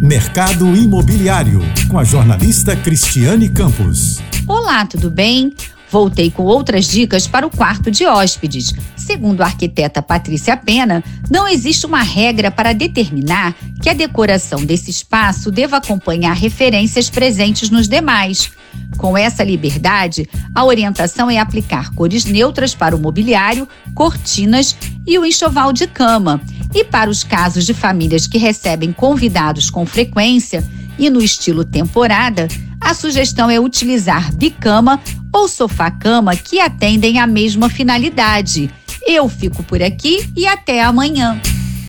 Mercado Imobiliário, com a jornalista Cristiane Campos. Olá, tudo bem? Voltei com outras dicas para o quarto de hóspedes. Segundo a arquiteta Patrícia Pena, não existe uma regra para determinar que a decoração desse espaço deva acompanhar referências presentes nos demais. Com essa liberdade, a orientação é aplicar cores neutras para o mobiliário, cortinas e o enxoval de cama. E para os casos de famílias que recebem convidados com frequência e no estilo temporada, a sugestão é utilizar bicama ou sofá-cama que atendem à mesma finalidade. Eu fico por aqui e até amanhã.